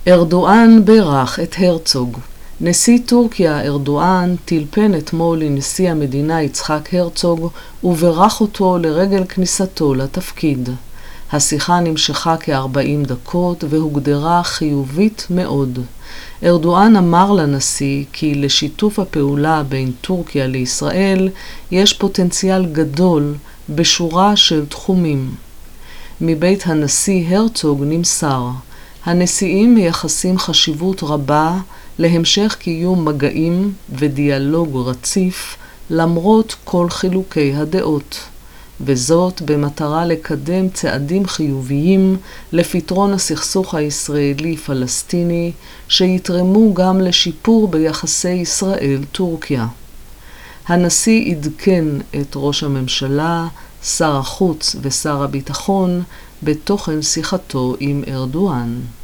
ארדואן בירך את הרצוג. נשיא טורקיה ארדואן טלפן אתמול לנשיא המדינה יצחק הרצוג וברך אותו לרגל כניסתו לתפקיד. השיחה נמשכה כ-40 דקות והוגדרה חיובית מאוד. ארדואן אמר לנשיא כי לשיתוף הפעולה בין טורקיה לישראל יש פוטנציאל גדול בשורה של תחומים. מבית הנשיא הרצוג נמסר, הנשיאים מייחסים חשיבות רבה להמשך קיום מגעים ודיאלוג רציף למרות כל חילוקי הדעות, וזאת במטרה לקדם צעדים חיוביים לפתרון הסכסוך הישראלי-פלסטיני שיתרמו גם לשיפור ביחסי ישראל-טורקיה. הנשיא עדכן את ראש הממשלה, שר החוץ ושר הביטחון בתוכן שיחתו עם ארדואן.